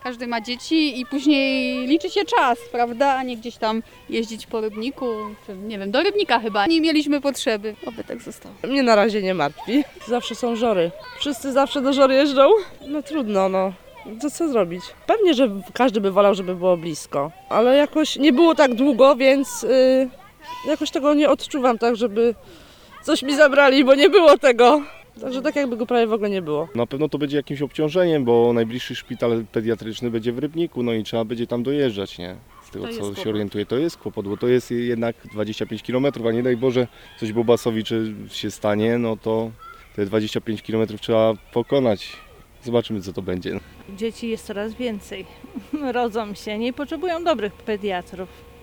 Każdy ma dzieci i później liczy się czas, prawda, a nie gdzieś tam jeździć po Rybniku, czy nie wiem, do Rybnika chyba. Nie mieliśmy potrzeby, oby tak zostało. Mnie na razie nie martwi. Zawsze są Żory. Wszyscy zawsze do Żor jeżdżą. No trudno, no. To co zrobić? Pewnie, że każdy by wolał, żeby było blisko. Ale jakoś nie było tak długo, więc jakoś tego nie odczuwam tak, żeby coś mi zabrali, bo nie było tego. Także tak jakby go prawie w ogóle nie było. Na pewno to będzie jakimś obciążeniem, bo najbliższy szpital pediatryczny będzie w Rybniku, no i trzeba będzie tam dojeżdżać, nie? Z tego co się orientuję, to jest kłopot, bo to jest jednak 25 km, a nie daj Boże coś Bobasowi czy się stanie, no to te 25 km trzeba pokonać. Zobaczymy co to będzie. Dzieci jest coraz więcej. Rodzą się, nie potrzebują dobrych pediatrów.